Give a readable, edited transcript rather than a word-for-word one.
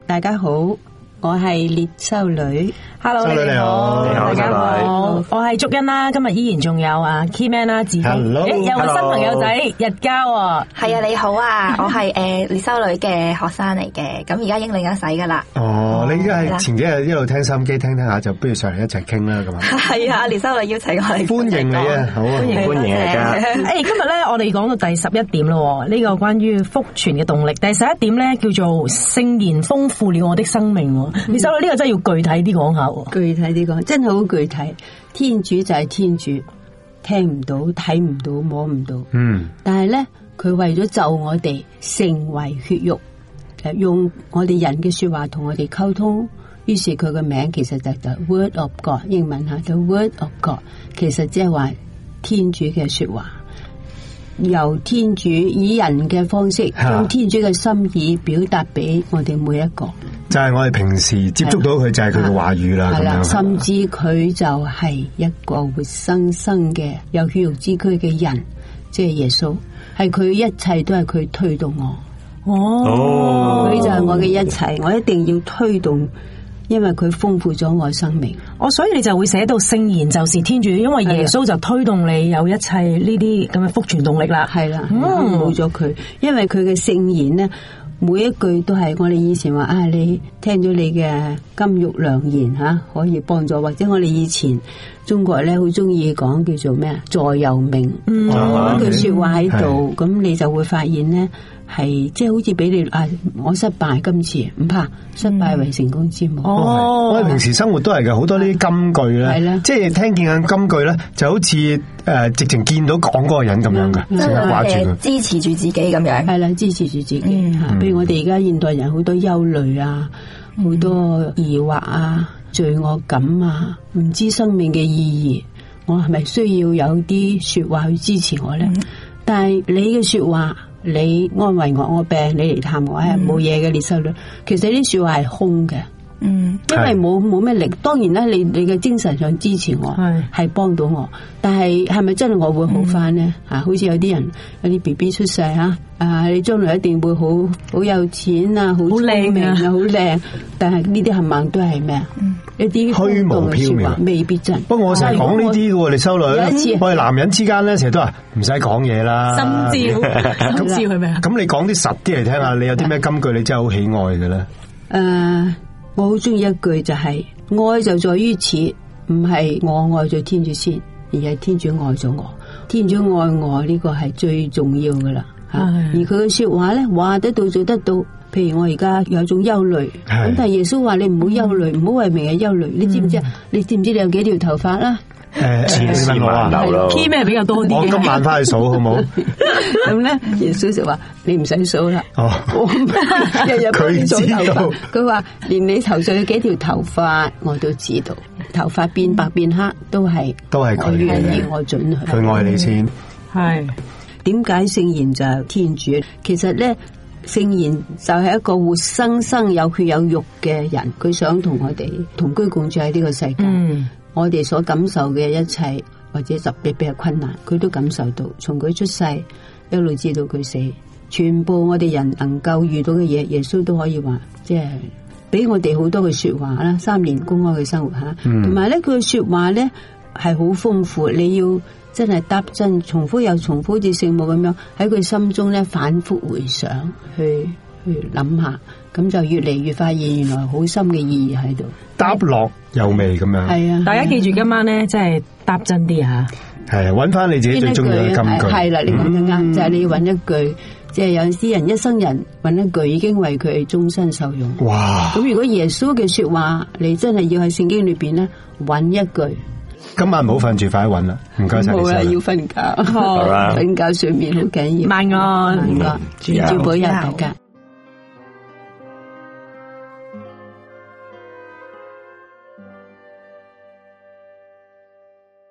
大家好，我係列修女。 Hello， 你好，大家好，我係祝欣啦。今日依然仲有啊 Keyman 啦，志峰，有個新朋友仔日交喎。 係啊，你好啊，我係列修女嘅學生嚟嘅，咁而家已經領咗洗噶啦。 哦，你而家係前幾日一路聽收音機聽下，就不如上嚟一齊傾啦，咁啊。 係啊，列修女邀請我嚟。 歡迎你啊，好啊，歡迎大家。 今日咧我哋講到第11點咯，呢個關於福傳嘅動力。第11點咧叫做聖言豐富了我的生命。列修女呢個真係要具體啲講下。 具體啲講，真係好具體。天主就係天主，聽唔到、睇唔到、摸唔到。但係咧，佢為咗救我哋，成為血肉，用我哋人嘅說話同我哋溝通。於是佢個名其實就 Word of God， 英文下就 Word of God， 其實即係話天主嘅說話。由天主以人嘅方式，將天主嘅心意表達俾我哋每一個。 就係我哋平時接觸到佢，就係佢嘅話語啦。 係啦，甚至佢就係一個活生生嘅有血肉之軀嘅人，即係耶穌，係佢一切都係佢推動我。佢就係我嘅一切，我一定要推動。因為佢豐富咗我生命， 所以你就會寫到聖言就是天主，因為耶穌就推動你有一切呢啲咁嘅福傳動力啦。 係啦，冇咗佢，因為佢嘅聖言呢，每一句都係我哋以前話啊，你聽咗你嘅金玉良言吓，可以幫助，或者我哋以前中國咧好中意講叫做咩啊，座右銘，句說話喺度，咁你就會發現呢。係即係好似俾你啊！我失敗今次唔怕，失敗為成功之母。 我哋平時生活都係嘅，好多呢啲金句咧，即係聽見緊金句咧，就好似直情見到講嗰個人咁樣嘅，成日掛住佢， 支持住自己咁樣。 係啦，支持住自己。譬如我哋而家現代人好多憂慮啊，好多疑惑啊，罪惡感啊，唔知生命嘅意義，我係咪需要有啲說話去支持我咧？但係你嘅說話。你安慰我病，你嚟探我係冇嘢嘅，列修女。其實啲說話係空嘅，因為冇咩力。當然啦，你嘅精神上支持我，係幫到我。但係咪真係我會好翻呢？好似有啲人有啲 BB 出世你將來一定會好有錢啊，好靚啊，好靚。但係呢啲冚唪唥都係咩啊？一啲虛無縹緲， 未必真。 不過我成日講呢啲嘅喎，列修女。有一次，我哋男人之間咧，成日都話唔使講嘢啦。 心照係咪啊？ 咁你講啲實啲嚟聽下，你有啲咩金句你真係好喜愛嘅咧？ 我好中意一句就係愛就在於此，唔係我愛咗天主先，而係天主愛咗我。天主愛我呢個係最重要噶啦。而佢嘅說話咧，話得到做得到。譬如我而家有種憂慮，咁但係耶穌話你唔好憂慮，唔好為明日憂慮。你知唔知啊？你知唔知你有幾條頭髮啦千絲萬縷咯。 Key 咩比較多啲？ 我今晚翻去數好冇？ 咁咧，耶穌就話你唔使數啦。日日幫你數頭髮。佢話連你頭上有幾條頭髮我都知道，頭髮變白變黑都係佢嘅， 我准佢。 佢愛你先。 係點解聖言就係天主？其實咧。聖言就係一個活生生有血有肉嘅人，佢想同我哋同居共住喺呢個世界。我哋所感受嘅一切或者特別比較困難，佢都感受到。從佢出世一路至到佢死，全部我哋人能夠遇到嘅嘢，耶穌都可以話，即係俾我哋好多嘅說話啦。3年公開嘅生活吓，同埋咧佢嘅說話咧係好豐富，你要。真係搭真，重複又重複，好似聖母咁樣喺佢心中咧反覆回想，去諗下，咁就越嚟越發現原來好深嘅意義喺度。 搭落有味咁樣。係啊， 大家記住今晚咧，真係搭真啲吓。 係啊，揾翻你自己最中意嘅金句。 係啦，你講得啱，就係你要揾一句，即係有啲人一生人揾一句已經為佢終身受用。 哇！ 咁如果耶穌嘅說話，你真係要喺聖經裏邊咧揾一句。 今晚唔好瞓住，快啲揾啦！唔該晒。 好啦，要瞓覺，瞓覺睡眠好緊要。 晚安， 主保佑大家。